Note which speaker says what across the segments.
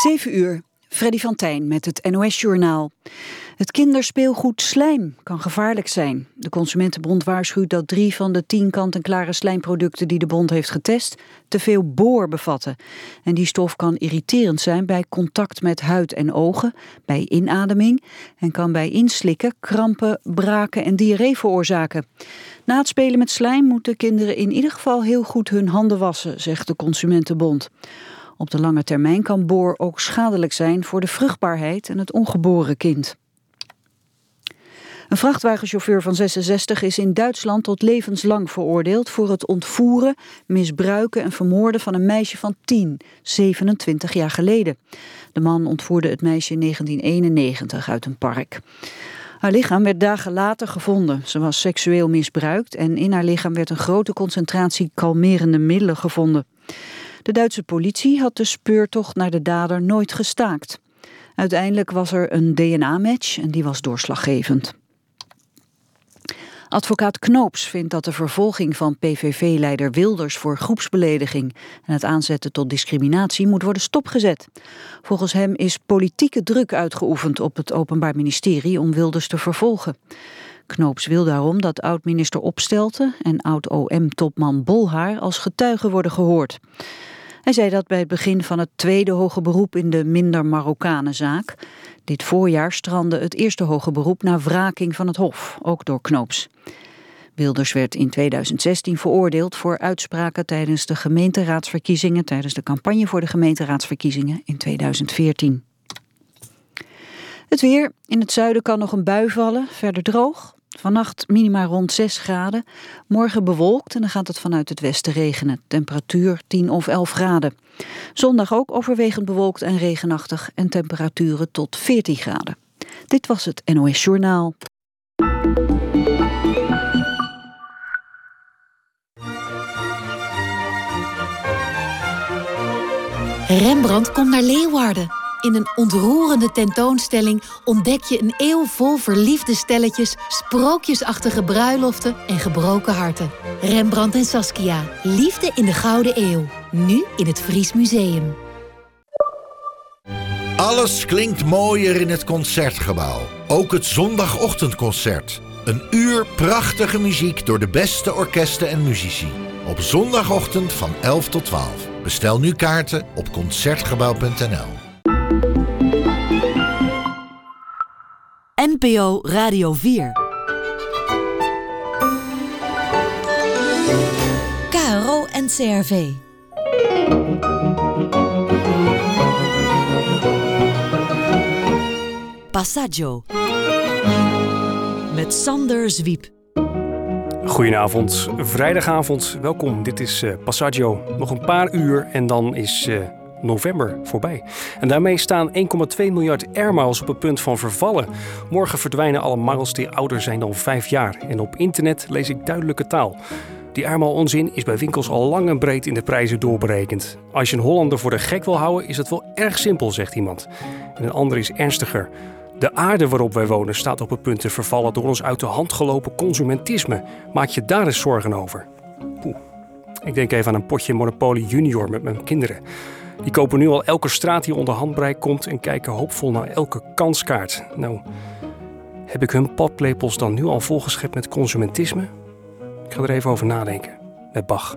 Speaker 1: 7 uur, Freddy van Tijn met het NOS-journaal. Het kinderspeelgoed slijm kan gevaarlijk zijn. De Consumentenbond waarschuwt dat 3 van de 10 kant-en-klare slijmproducten die de bond heeft getest te veel boor bevatten. En die stof kan irriterend zijn bij contact met huid en ogen, bij inademing en kan bij inslikken krampen, braken en diarree veroorzaken. Na het spelen met slijm moeten kinderen in ieder geval heel goed hun handen wassen, zegt de Consumentenbond. Op de lange termijn kan boor ook schadelijk zijn voor de vruchtbaarheid en het ongeboren kind. Een vrachtwagenchauffeur van 66 is in Duitsland tot levenslang veroordeeld voor het ontvoeren, misbruiken en vermoorden van een meisje van 10, 27 jaar geleden. De man ontvoerde het meisje in 1991 uit een park. Haar lichaam werd dagen later gevonden. Ze was seksueel misbruikt en in haar lichaam werd een grote concentratie kalmerende middelen gevonden. De Duitse politie had de speurtocht naar de dader nooit gestaakt. Uiteindelijk was er een DNA-match en die was doorslaggevend. Advocaat Knoops vindt dat de vervolging van PVV-leider Wilders voor groepsbelediging en het aanzetten tot discriminatie moet worden stopgezet. Volgens hem is politieke druk uitgeoefend op het Openbaar Ministerie om Wilders te vervolgen. Knoops wil daarom dat oud-minister Opstelten en oud-OM-topman Bolhaar als getuigen worden gehoord. Hij zei dat bij het begin van het tweede hoge beroep in de minder Marokkanenzaak. Dit voorjaar strandde het eerste hoge beroep na wraking van het Hof, ook door Knoops. Wilders werd in 2016 veroordeeld voor uitspraken tijdens de gemeenteraadsverkiezingen, tijdens de campagne voor de gemeenteraadsverkiezingen in 2014. Het weer. In het zuiden kan nog een bui vallen, verder droog. Vannacht minima rond 6 graden. Morgen bewolkt en dan gaat het vanuit het westen regenen. Temperatuur 10 of 11 graden. Zondag ook overwegend bewolkt en regenachtig en temperaturen tot 14 graden. Dit was het NOS Journaal.
Speaker 2: Rembrandt komt naar Leeuwarden. In een ontroerende tentoonstelling ontdek je een eeuw vol verliefde stelletjes, sprookjesachtige bruiloften en gebroken harten. Rembrandt en Saskia. Liefde in de Gouden Eeuw. Nu in het Fries Museum.
Speaker 3: Alles klinkt mooier in het Concertgebouw. Ook het zondagochtendconcert. Een uur prachtige muziek door de beste orkesten en muzici. Op zondagochtend van 11 tot 12. Bestel nu kaarten op concertgebouw.nl.
Speaker 4: NPO Radio 4. KRO NCRV. Passaggio. Met Sander Zwiep.
Speaker 5: Goedenavond, vrijdagavond. Welkom, dit is Passaggio. Nog een paar uur en dan is november voorbij. En daarmee staan 1,2 miljard airmiles op het punt van vervallen. Morgen verdwijnen alle miles die ouder zijn dan 5 jaar. En op internet lees ik duidelijke taal. Die airmile onzin is bij winkels al lang en breed in de prijzen doorberekend. Als je een Hollander voor de gek wil houden, is het wel erg simpel, zegt iemand. En een ander is ernstiger. De aarde waarop wij wonen staat op het punt te vervallen door ons uit de hand gelopen consumentisme. Maak je daar eens zorgen over? Ik denk even aan een potje Monopoly Junior met mijn kinderen. Die kopen nu al elke straat die onder handbereik komt en kijken hoopvol naar elke kanskaart. Nou, heb ik hun paplepels dan nu al volgeschept met consumentisme? Ik ga er even over nadenken. Met Bach.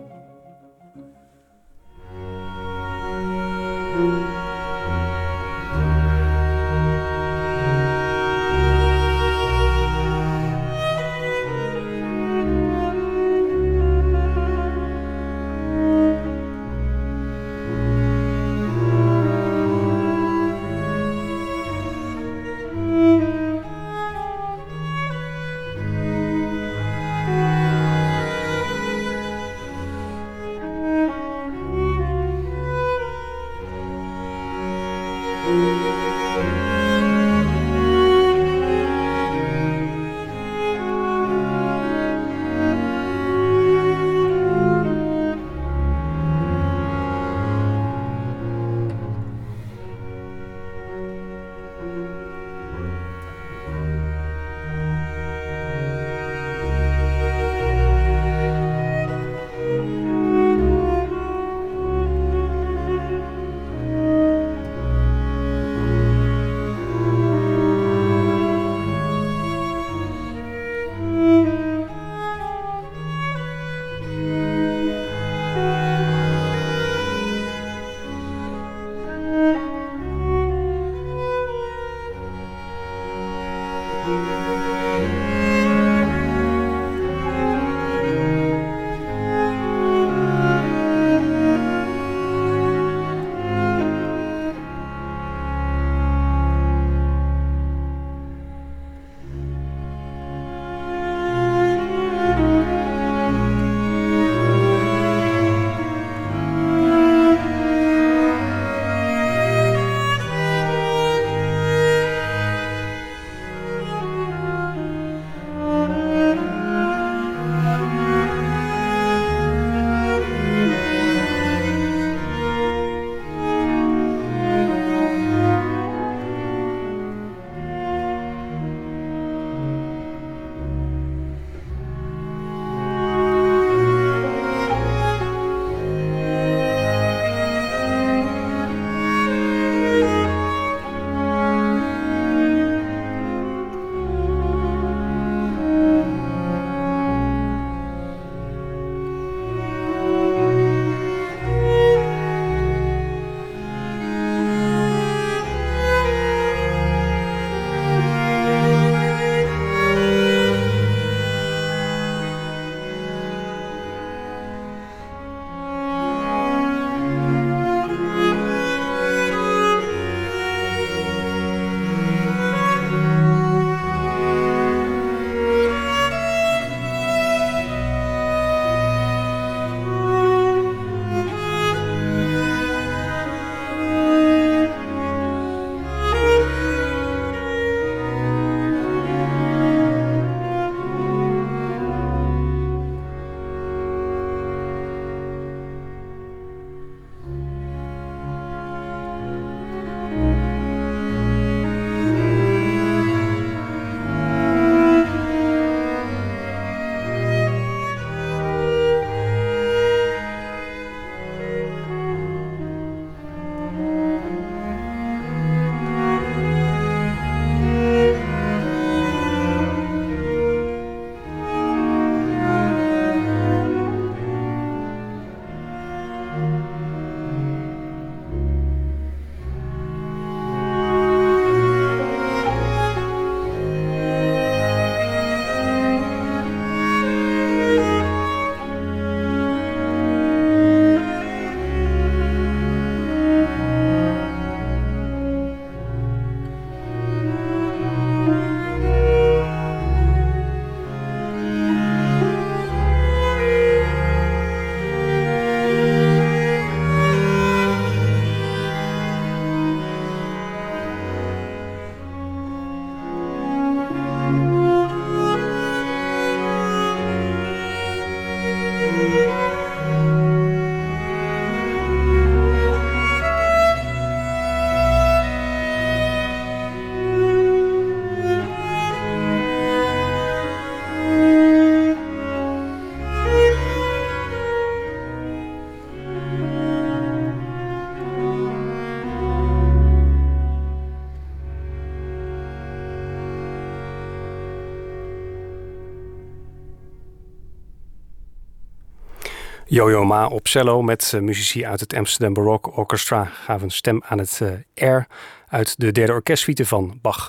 Speaker 5: Yo-Yo Ma op cello met muzici uit het Amsterdam Baroque Orchestra gaven een stem aan het air uit de derde orkestsuite van Bach.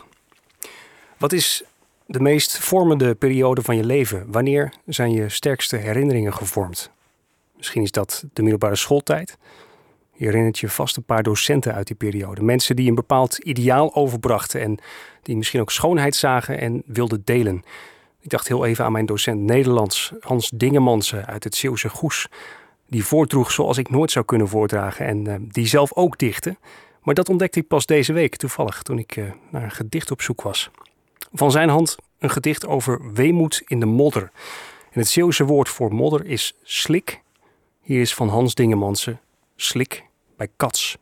Speaker 5: Wat is de meest vormende periode van je leven? Wanneer zijn je sterkste herinneringen gevormd? Misschien is dat de middelbare schooltijd. Je herinnert je vast een paar docenten uit die periode. Mensen die een bepaald ideaal overbrachten en die misschien ook schoonheid zagen en wilden delen. Ik dacht heel even aan mijn docent Nederlands, Hans Dingemansen uit het Zeeuwse Goes. Die voordroeg zoals ik nooit zou kunnen voordragen en die zelf ook dichtte. Maar dat ontdekte ik pas deze week toevallig toen ik naar een gedicht op zoek was. Van zijn hand een gedicht over weemoed in de modder. En het Zeeuwse woord voor modder is slik. Hier is van Hans Dingemansen slik bij Cats.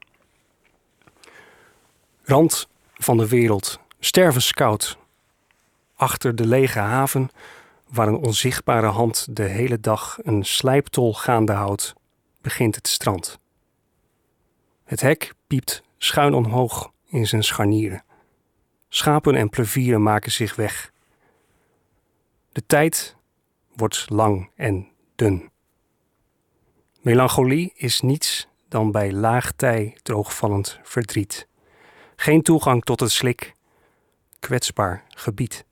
Speaker 5: Rand van de wereld, stervenskoud. Achter de lege haven, waar een onzichtbare hand de hele dag een slijptol gaande houdt, begint het strand. Het hek piept schuin omhoog in zijn scharnieren. Schapen en plevieren maken zich weg. De tijd wordt lang en dun. Melancholie is niets dan bij laag tij droogvallend verdriet. Geen toegang tot het slik, kwetsbaar gebied.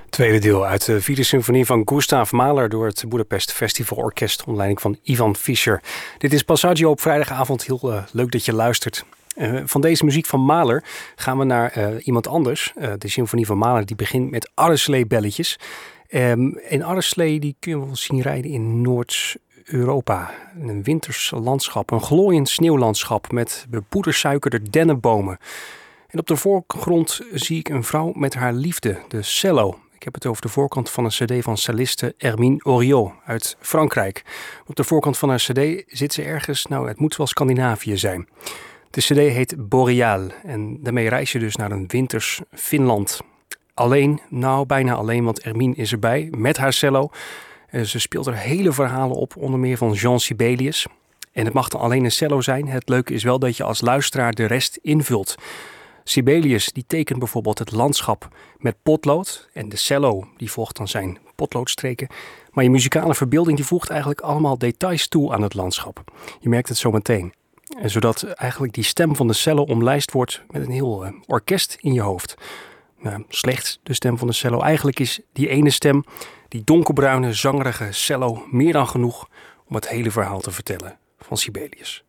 Speaker 5: Tweede deel uit de 4e symfonie van Gustav Mahler door het Budapest Festival Orkest onder leiding van Ivan Fischer. Dit is Passaggio op vrijdagavond. Heel leuk dat je luistert. Van deze muziek van Mahler gaan we naar iemand anders. De symfonie van Mahler die begint met Arreslee-belletjes. En Arreslee die kun je wel zien rijden in Noord-Europa. Een winters landschap, een glooiend sneeuwlandschap met bepoedersuikerde dennenbomen. En op de voorgrond zie ik een vrouw met haar liefde, de cello. Ik heb het over de voorkant van een cd van celliste Hermine Oriot uit Frankrijk. Op de voorkant van haar cd zit ze ergens, het moet wel Scandinavië zijn. De cd heet Boreal en daarmee reis je dus naar een winters Finland. Alleen, bijna alleen, want Hermine is erbij met haar cello. Ze speelt er hele verhalen op, onder meer van Jean Sibelius. En het mag dan alleen een cello zijn. Het leuke is wel dat je als luisteraar de rest invult. Sibelius die tekent bijvoorbeeld het landschap met potlood en de cello die volgt dan zijn potloodstreken. Maar je muzikale verbeelding die voegt eigenlijk allemaal details toe aan het landschap. Je merkt het zo meteen. En zodat eigenlijk die stem van de cello omlijst wordt met een heel orkest in je hoofd. Slechts de stem van de cello. Eigenlijk is die ene stem, die donkerbruine, zangerige cello, meer dan genoeg om het hele verhaal te vertellen van Sibelius.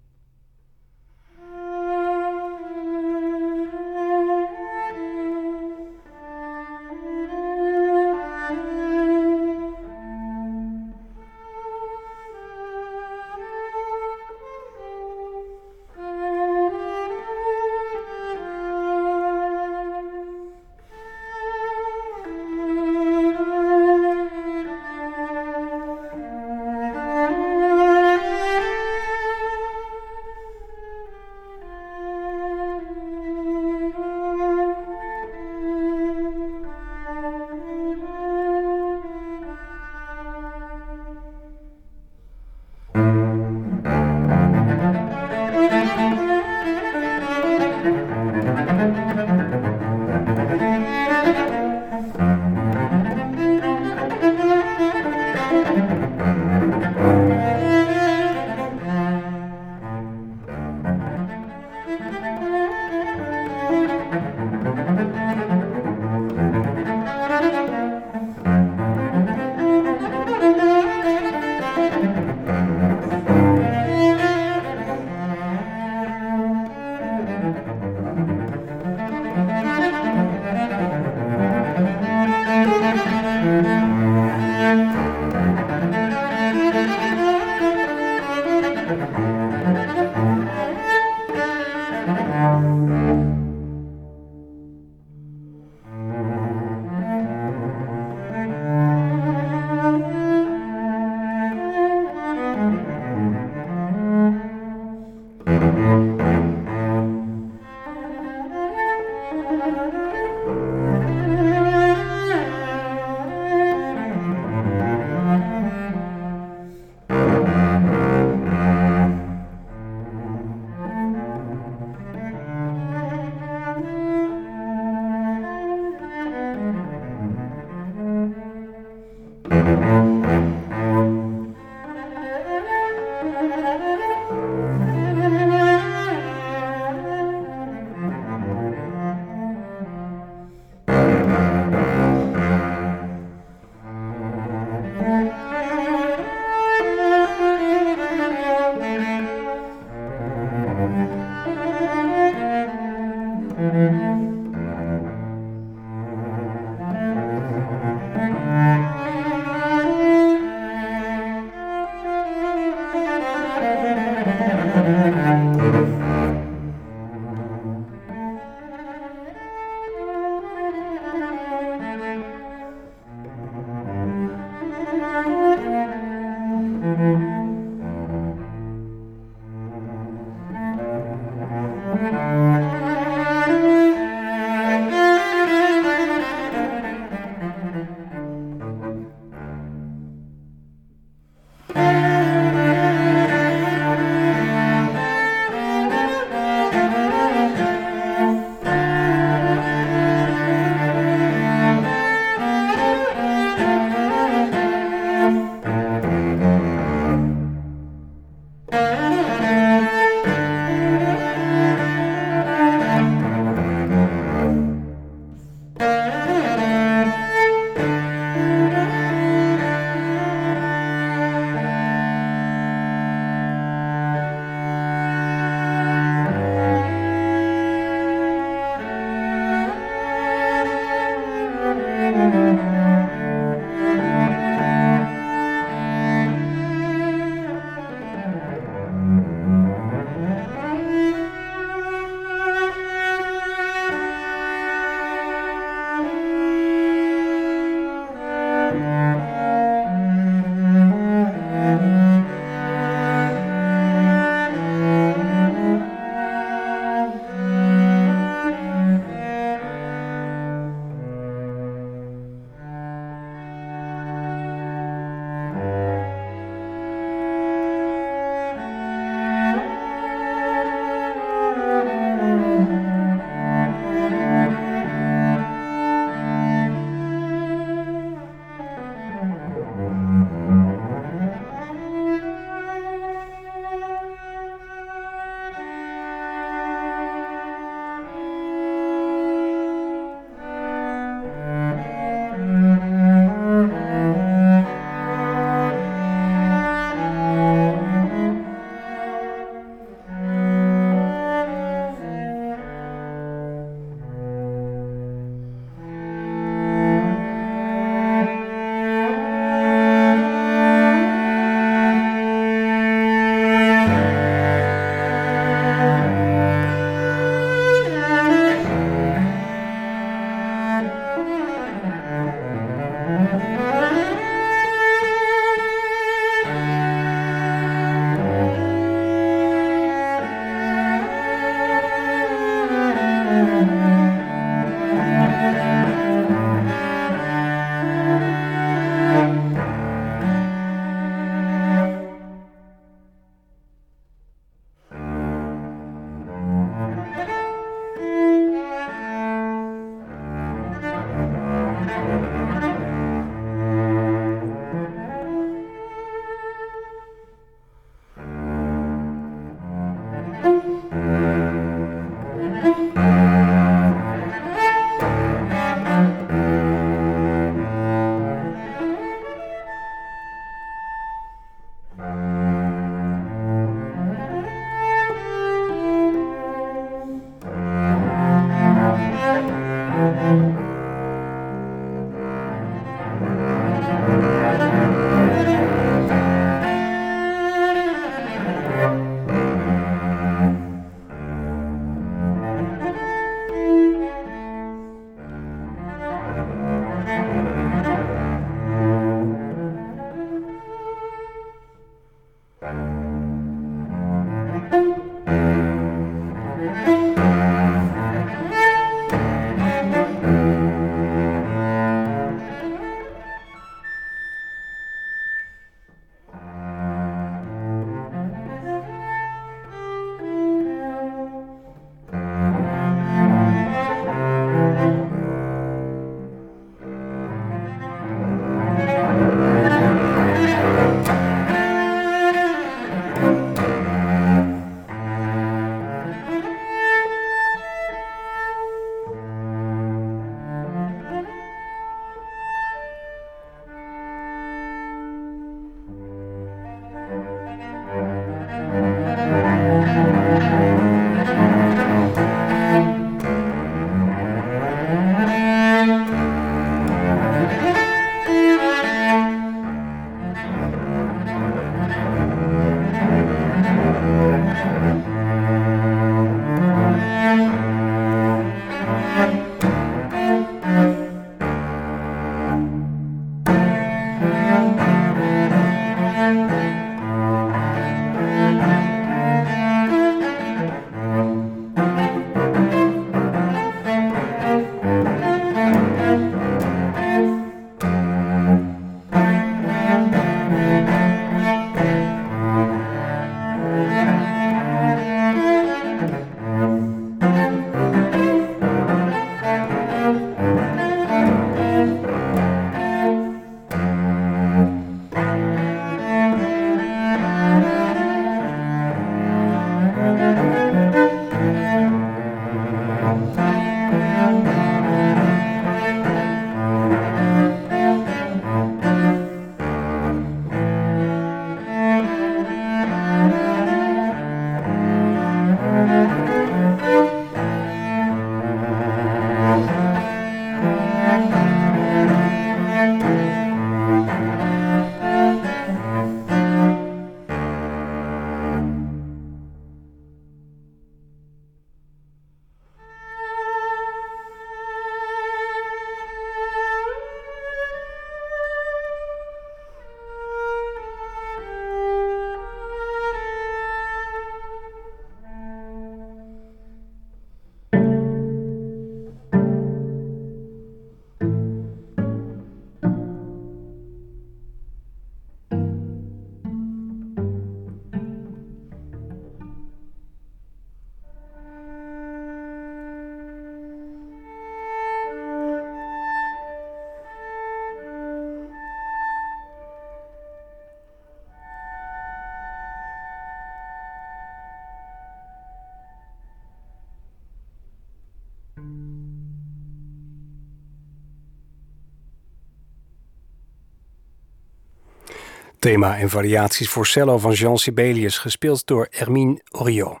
Speaker 5: Thema en variaties voor cello van Jean Sibelius, gespeeld door Hermine Oriot.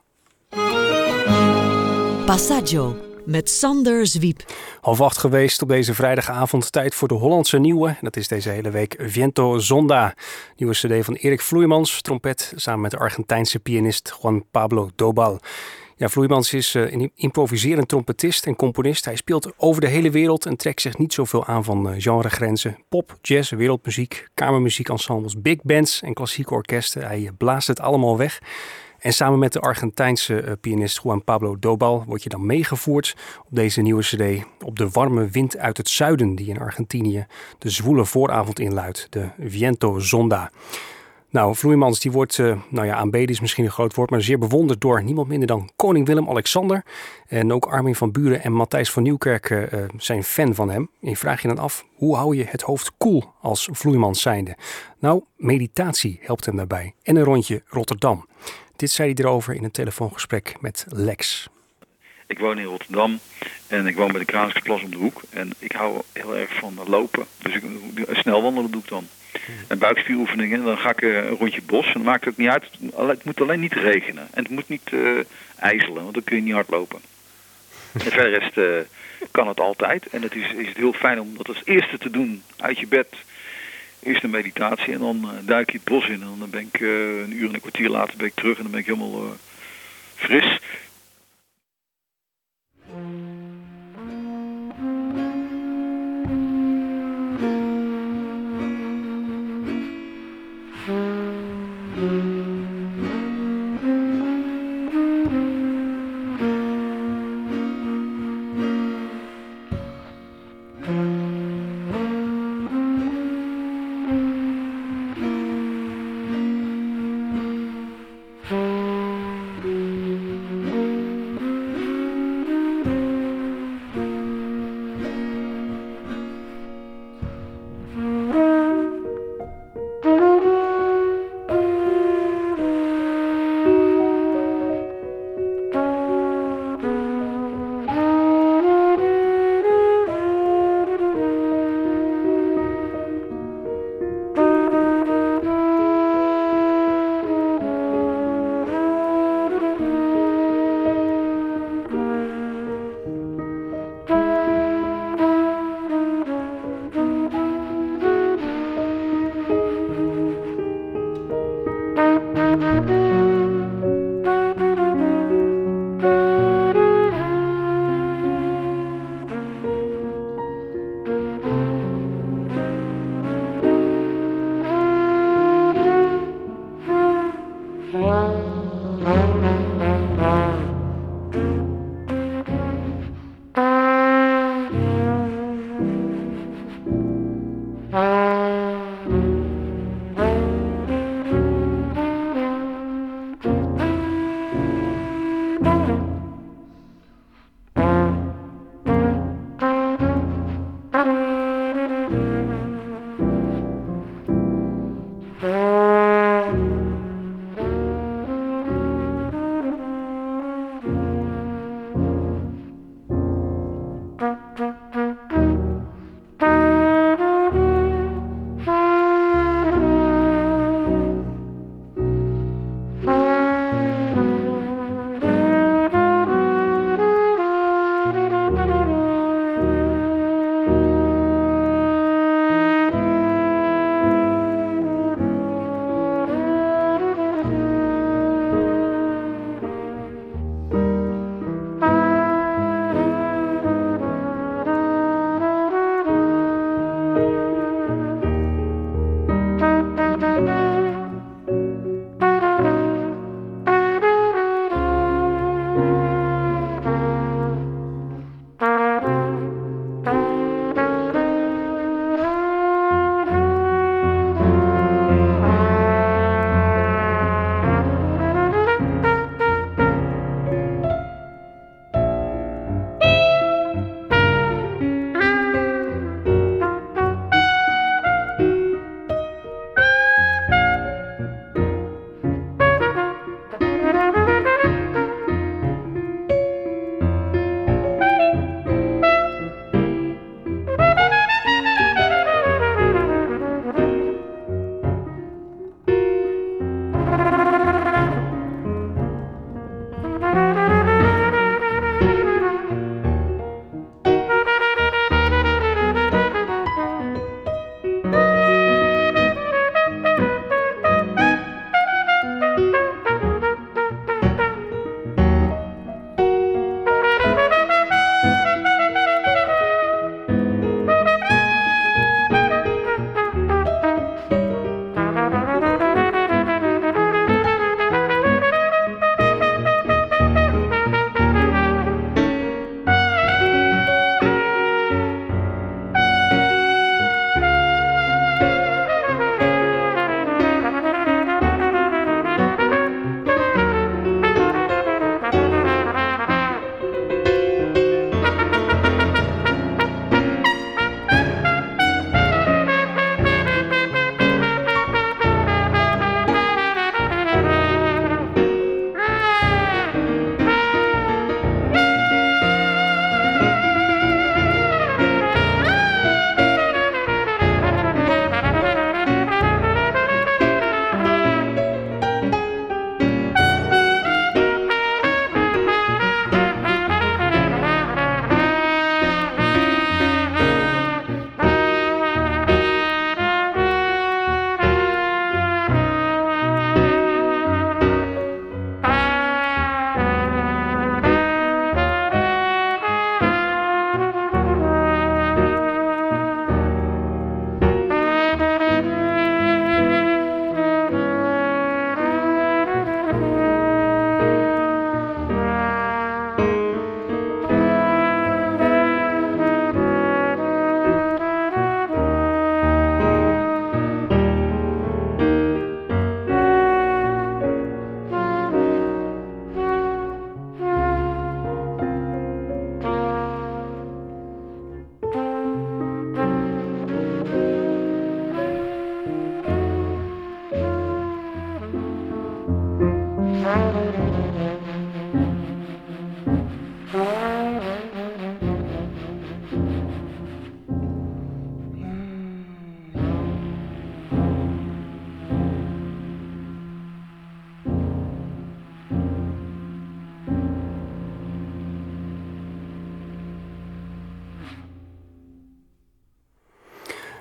Speaker 4: Passaggio met Sander Zwiep.
Speaker 5: 7:30 geweest op deze vrijdagavond. Tijd voor de Hollandse nieuwe. Dat is deze hele week Viento Zonda. Nieuwe cd van Erik Vloeimans, trompet, samen met de Argentijnse pianist Juan Pablo Dobal. Ja, Vloeimans is een improviserend trompetist en componist. Hij speelt over de hele wereld en trekt zich niet zoveel aan van genregrenzen. Pop, jazz, wereldmuziek, kamermuziekensembles, big bands en klassieke orkesten. Hij blaast het allemaal weg. En samen met de Argentijnse pianist Juan Pablo Dobal word je dan meegevoerd op deze nieuwe cd. Op de warme wind uit het zuiden die in Argentinië de zwoele vooravond inluidt. De Viento Zonda. Nou, Vloeimans die wordt, aanbeden is misschien een groot woord, maar zeer bewonderd door niemand minder dan koning Willem-Alexander. En ook Armin van Buuren en Matthijs van Nieuwkerk zijn fan van hem. En je vraagt je dan af, hoe hou je het hoofd koel als Vloeimans zijnde? Nou, meditatie helpt hem daarbij. En een rondje Rotterdam. Dit zei hij erover in een telefoongesprek met Lex.
Speaker 6: Ik woon in Rotterdam en ik woon bij de Kranikenplas om de hoek. En ik hou heel erg van lopen, dus snel wandelen doe ik dan. En buikspieroefeningen, dan ga ik een rondje bos. En dan maakt het niet uit. Het moet alleen niet regenen. En het moet niet ijzelen, want dan kun je niet hard lopen. En verder rest kan het altijd. En het is het heel fijn om dat als eerste te doen uit je bed. Eerst een meditatie en dan duik je het bos in. En dan ben ik een uur en een kwartier later ben ik terug en dan ben ik helemaal fris.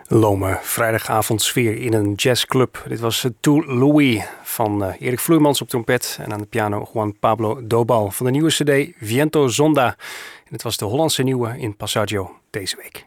Speaker 5: Lome vrijdagavondsfeer in een jazzclub. Dit was To Louis van Erik Vloeimans op trompet en aan de piano Juan Pablo Dobal van de nieuwe cd Viento Zonda. En het was de Hollandse nieuwe in Passaggio deze week.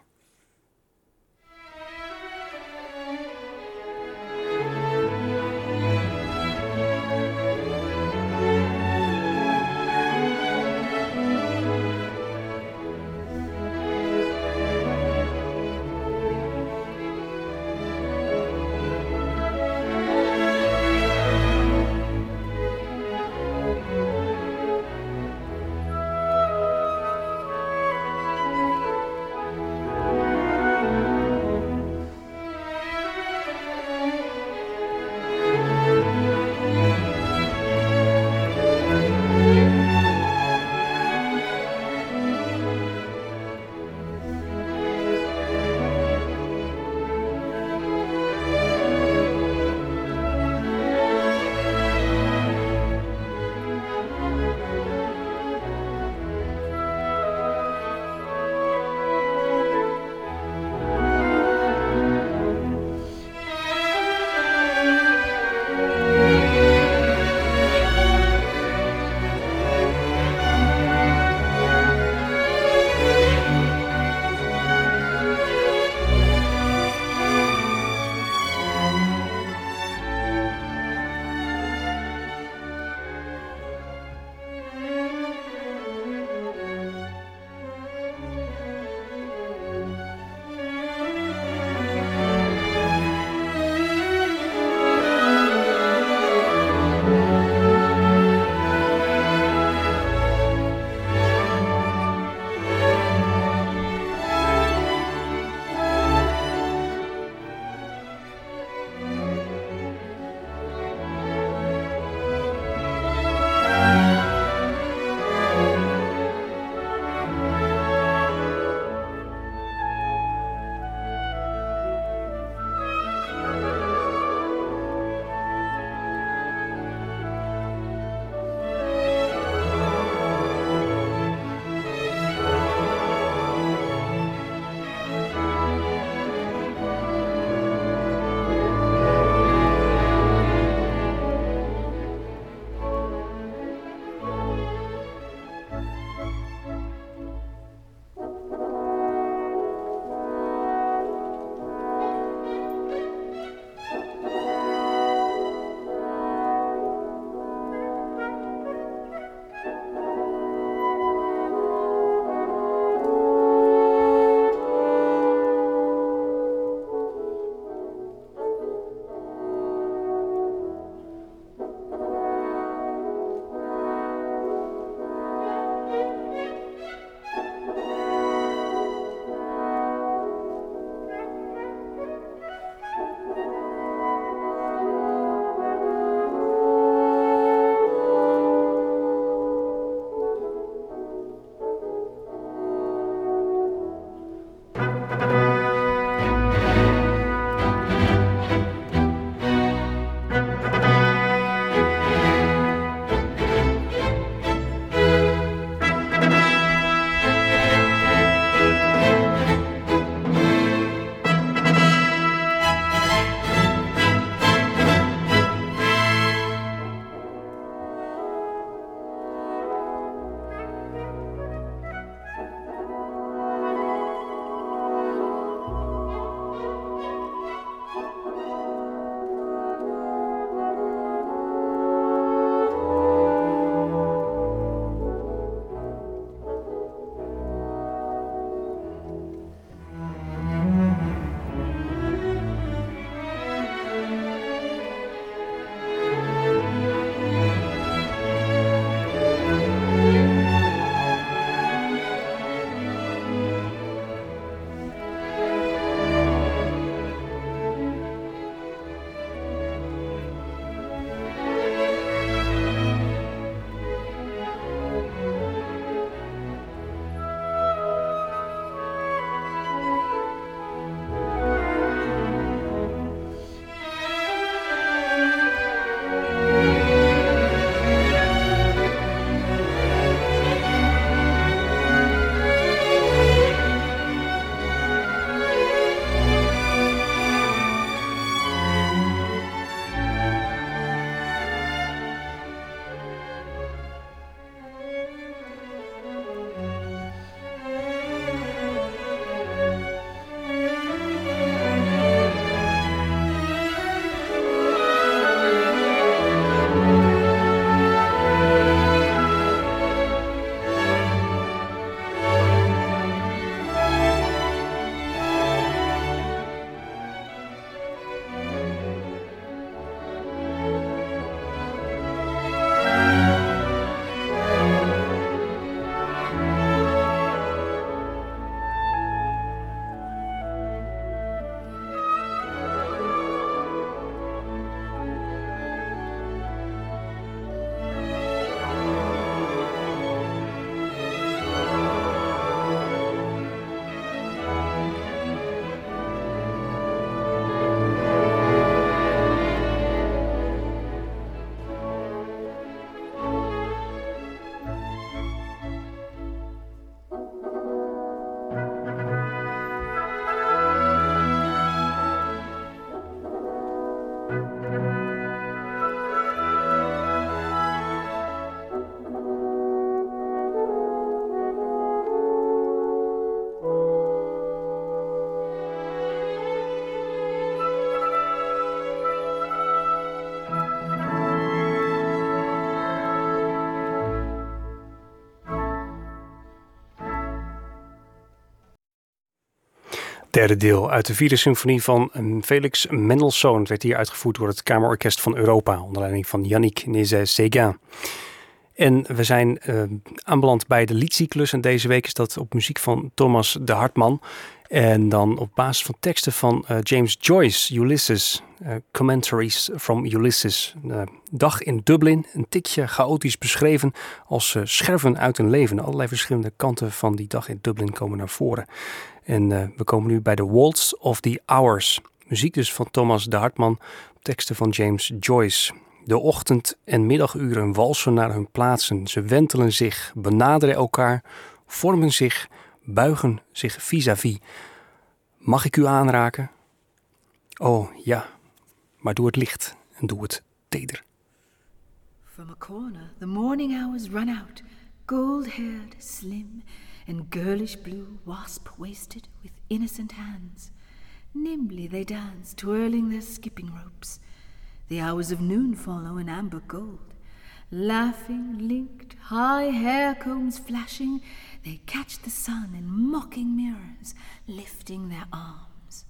Speaker 5: Derde deel uit de vierde symfonie van Felix Mendelssohn. Het werd hier uitgevoerd door het Kamerorkest van Europa onder leiding van Yannick Nézet-Séguin. En we zijn aanbeland bij de liedcyclus en deze week is dat op muziek van Thomas de Hartmann. En dan op basis van teksten van James Joyce, Ulysses, Commentaries from Ulysses. Dag in Dublin, een tikje chaotisch beschreven als scherven uit een leven. Allerlei verschillende kanten van die dag in Dublin komen naar voren. En we komen nu bij The Waltz of the Hours. Muziek dus van Thomas de Hartmann, teksten van James Joyce. De ochtend- en middaguren walsen naar hun plaatsen. Ze wentelen zich, benaderen elkaar, vormen zich, buigen zich vis-à-vis. Mag ik u aanraken? Oh ja, maar doe het licht en doe het teder.
Speaker 7: From a corner the morning hours run out, gold-haired, slim, and girlish blue, wasp-waisted, with innocent hands. Nimbly they dance, twirling their skipping ropes. The hours of noon follow in amber gold. Laughing, linked, high hair combs flashing, they catch the sun in mocking mirrors, lifting their arms.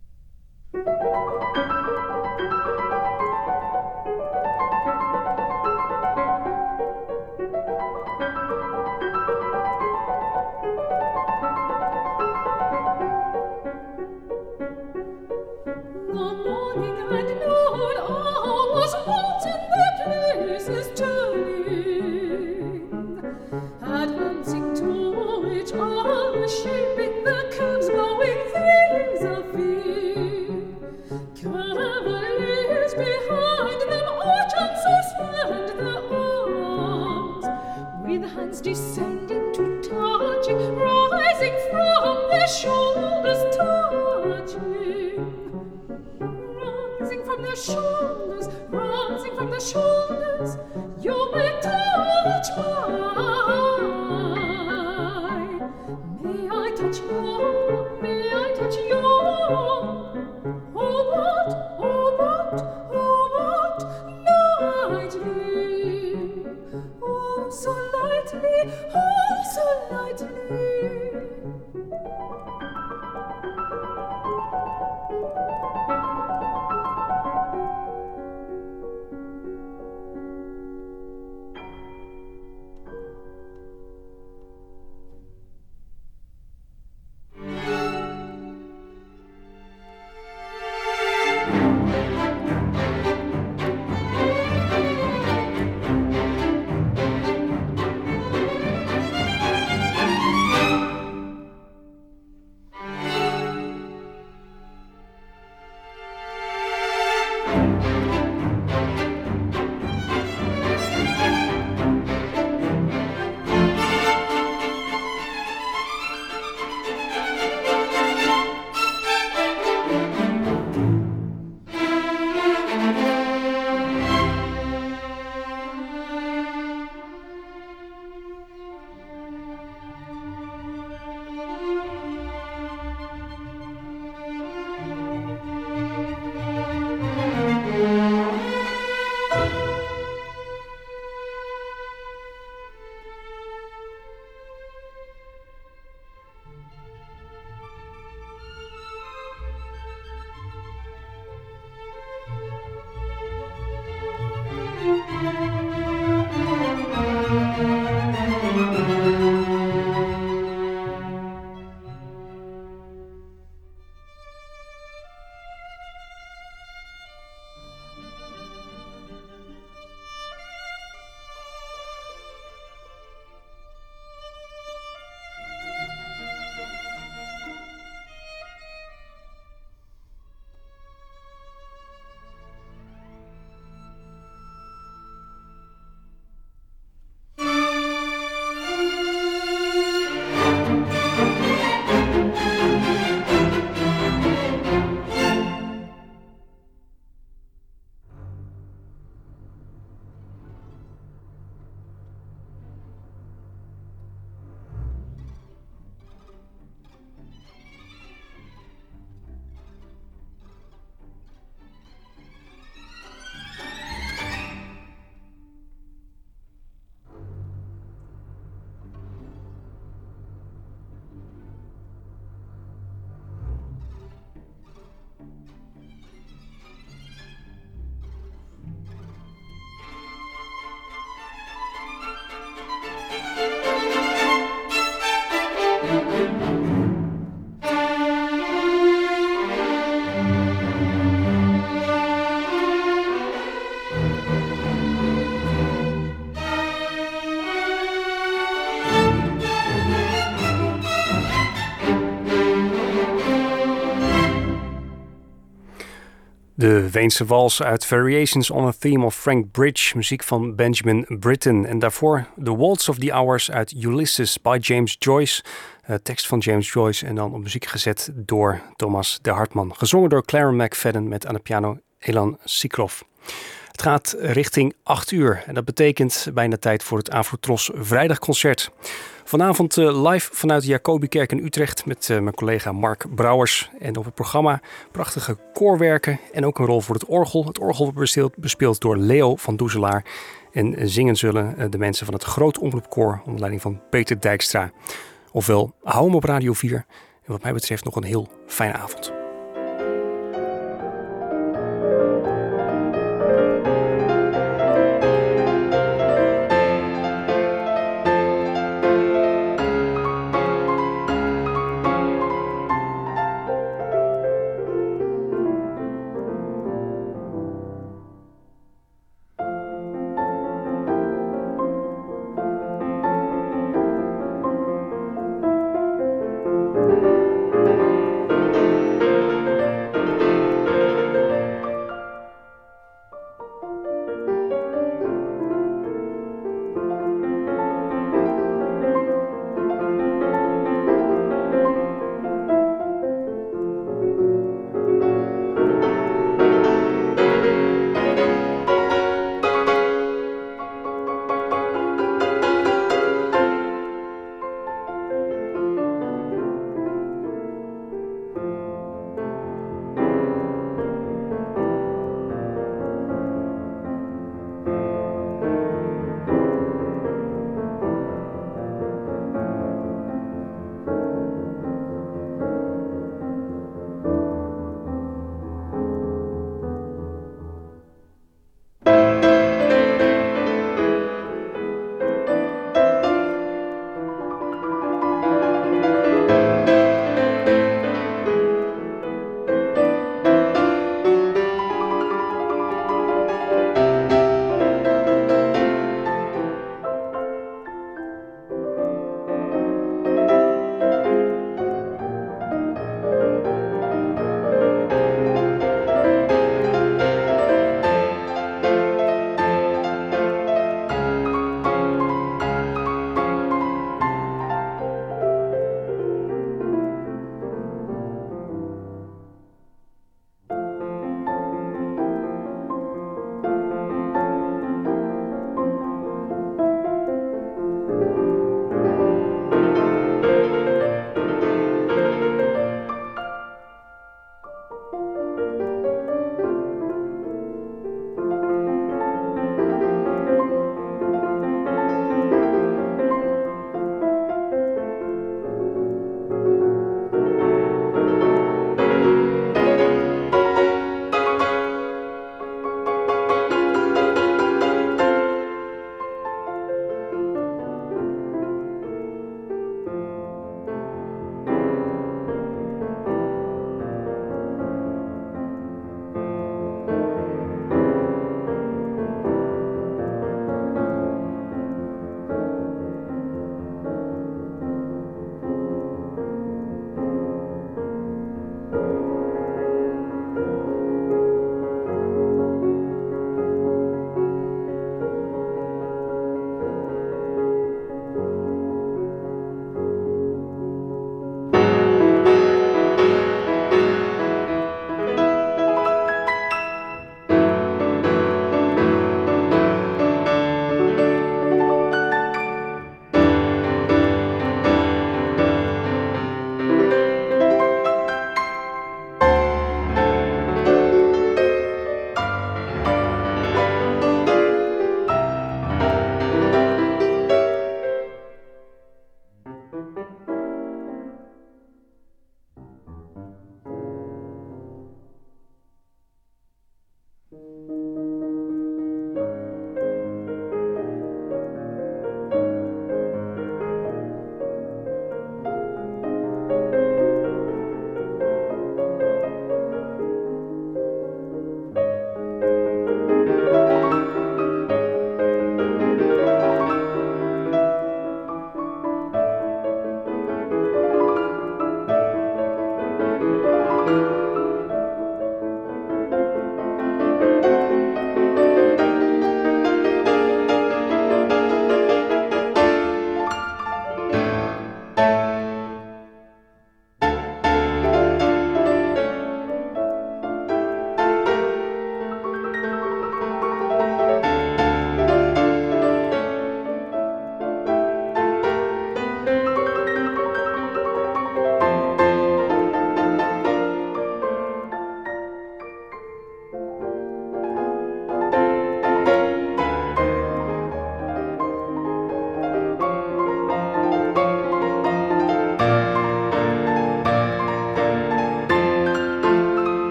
Speaker 8: Shaping the curves, going vis-a-vis. Cavaliers behind them, archons suspend their arms, with hands descending to touching, rising from their shoulders, touching, rising from their shoulders, rising from their shoulders. You may touch mine. May I touch you? May I touch you? Oh, but, lightly. Oh, so lightly, oh, so lightly.
Speaker 5: De Weense wals uit Variations on a Theme of Frank Bridge, muziek van Benjamin Britten. En daarvoor The Waltz of the Hours uit Ulysses by James Joyce. Tekst van James Joyce en dan op muziek gezet door Thomas de Hartman. Gezongen door Clara McFadden met aan de piano Elan Siklov. Het gaat richting 8 uur en dat betekent bijna tijd voor het Afrotros vrijdagconcert. Vanavond live vanuit de Jacobikerk in Utrecht met mijn collega Mark Brouwers. En op het programma prachtige koorwerken en ook een rol voor het orgel. Het orgel wordt bespeeld door Leo van Doezelaar. En zingen zullen de mensen van het Groot Omroepkoor onder leiding van Peter Dijkstra. Ofwel, hou hem op Radio 4. En wat mij betreft nog een heel fijne avond.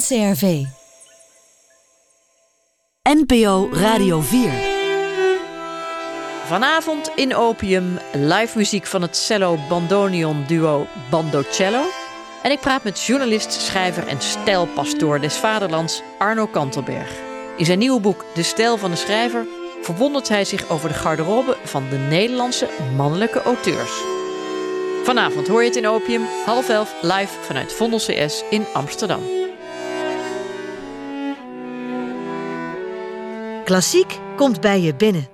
Speaker 4: NCRV. NPO Radio 4.
Speaker 9: Vanavond in Opium live muziek van het cello-bandoneon duo Bandocello. En ik praat met journalist, schrijver en stijlpastoor des vaderlands Arno Kantelberg. In zijn nieuwe boek De Stijl van de Schrijver verwondert hij zich over de garderobe van de Nederlandse mannelijke auteurs. Vanavond hoor je het in Opium, 10:30 live vanuit Vondel CS in Amsterdam.
Speaker 4: Klassiek komt bij je binnen.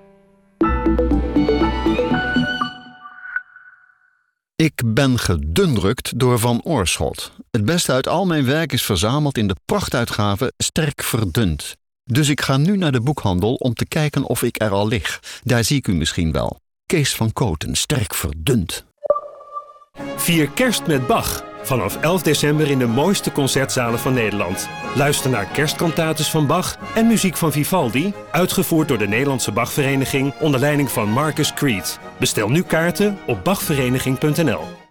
Speaker 10: Ik ben gedundrukt door Van Oorschot. Het beste uit al mijn werk is verzameld in de prachtuitgave Sterk Verdund. Dus ik ga nu naar de boekhandel om te kijken of ik er al lig. Daar zie ik u misschien wel. Kees van Kooten, Sterk Verdund.
Speaker 11: Vier kerst met Bach. Vanaf 11 december in de mooiste concertzalen van Nederland. Luister naar kerstkantates van Bach en muziek van Vivaldi, uitgevoerd door de Nederlandse Bachvereniging onder leiding van Marcus Creed. Bestel nu kaarten op bachvereniging.nl.